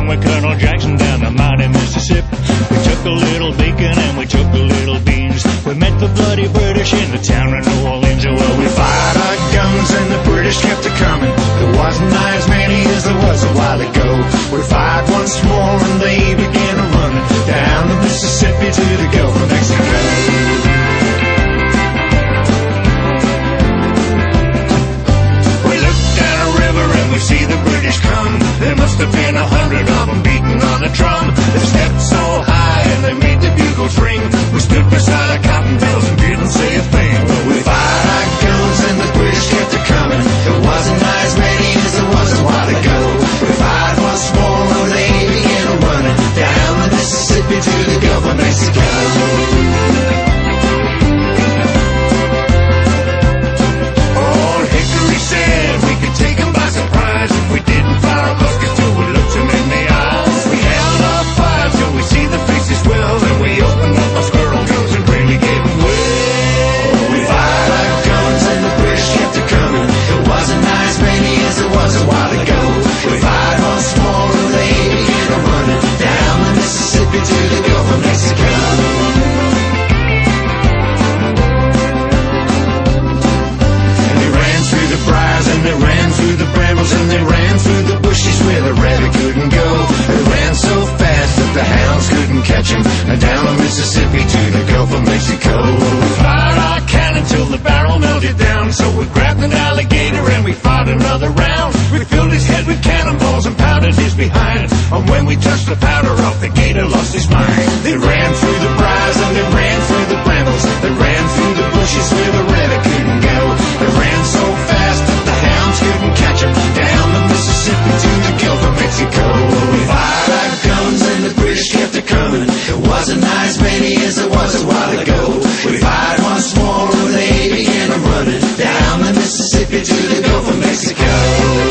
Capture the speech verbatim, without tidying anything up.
along with Colonel Jackson down the mighty Mississippi. We took a little bacon and we took a little beans. We met the bloody British in the town of New Orleans. Well, we fired our guns and the British kept it coming. There wasn't as many as there was a while ago. We fired once more and they began to run it down the Mississippi to the Gulf of Mexico. We see the British come. There must have been a hundred of them beating on the drum. They stepped so high and they made the bugles ring. We stood beside our cotton bales and didn't say a thing. But we fired our guns and the British kept it coming. There wasn't as many as there was a while ago. We fired once more and they began to run it down the Mississippi to the Gulf of Mexico. And they ran through the bushes where the rabbit couldn't go. They ran so fast that the hounds couldn't catch him. Down the Mississippi to the Gulf of Mexico. We fired our cannon till the barrel melted down. So we grabbed an alligator and we fired another round. We filled his head with cannonballs and powdered his behind. And when we touched the powder off, the gator lost his mind. They ran through the briars and they ran through the brambles. They ran through the bushes where the rabbit couldn't go. They ran so fast that the hounds couldn't catch him. Down the Mississippi to the Gulf of Mexico. We fired our guns and the British kept it coming. There wasn't as many as there was a while ago. We fired once more and they began to run it down the Mississippi to the Gulf of Mexico.